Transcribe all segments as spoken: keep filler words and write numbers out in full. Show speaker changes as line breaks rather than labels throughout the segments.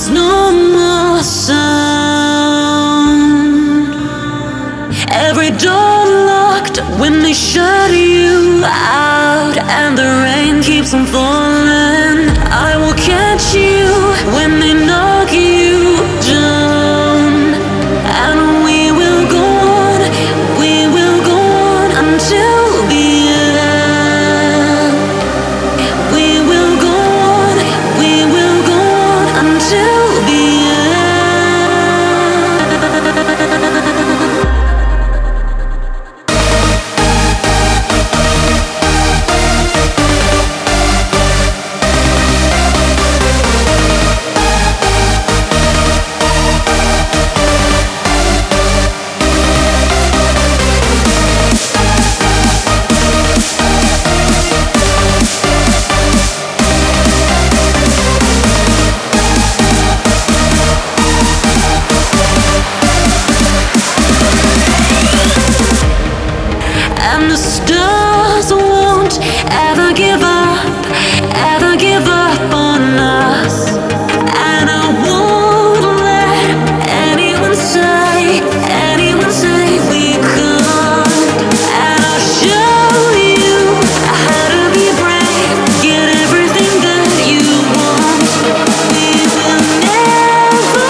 there's no more sound. Every door locked when they shut you out, and the rain keeps on falling. I will catch you when they knock you down, and we will go on, we will go on until the end. We will go on, we will go on until the and the stars won't ever give up, ever give up on us. And I won't let anyone say, anyone say we can't. And I'll show you how to be brave, get everything that you want. We will never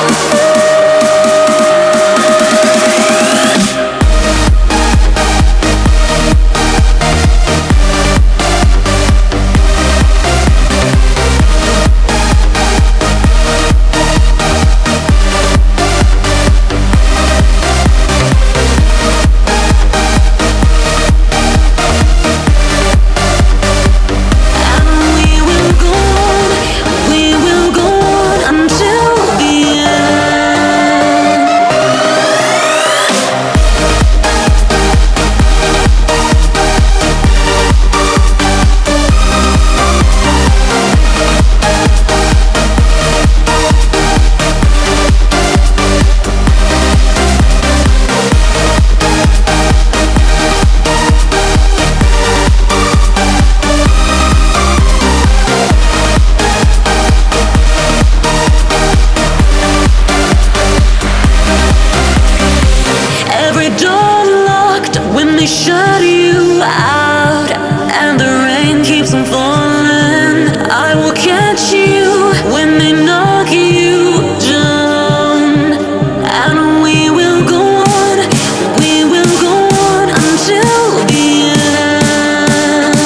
they shut you out, and the rain keeps on falling. I will catch you when they knock you down, and we will go on, we will go on until the end.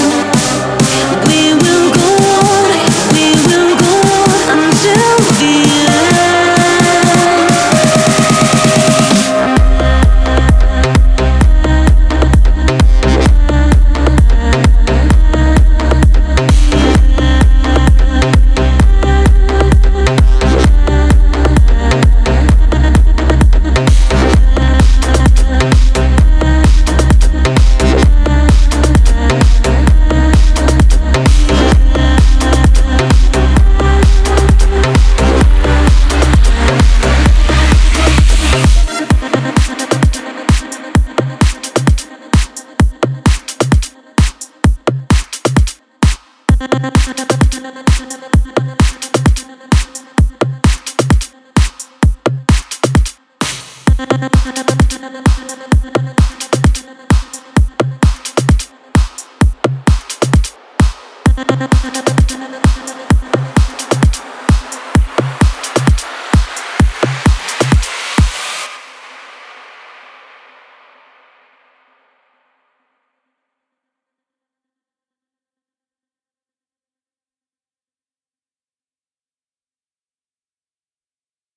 We will go on, we will go on until the
We'll be right back.